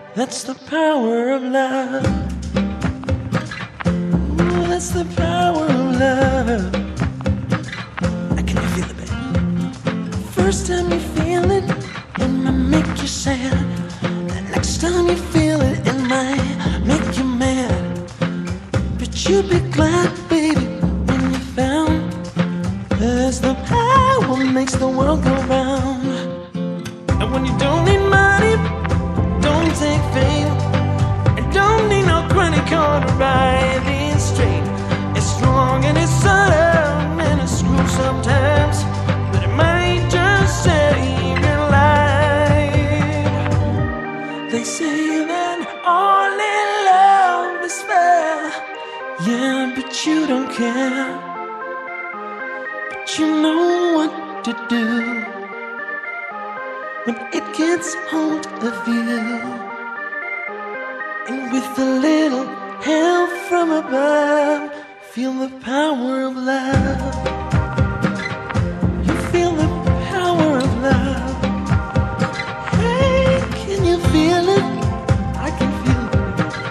That's the power of love. Ooh, that's the power of love. I can you feel it, baby? First time you feel it, it might make you sad. The next time you feel it, it might make you mad. But you'll be glad, baby, when you found there's the power makes the world go round. And when you don't need money, don't take fame, and don't need no credit card to ride it straight. It's strong and it's subtle and it's screw sometimes, but it might just save your life. They say that all in love is fair, yeah, but you don't care. But you know what to do when it gets hold of you. And with a little help from above, feel the power of love. You feel the power of love. Hey, can you feel it? I can feel it.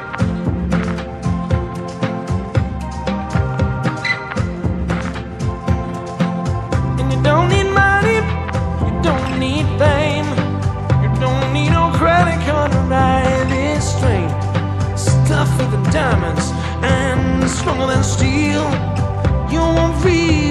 And you don't need money, you don't need fame, you don't need no credit card to ride this train. Tougher than diamonds and stronger than steel. You won't read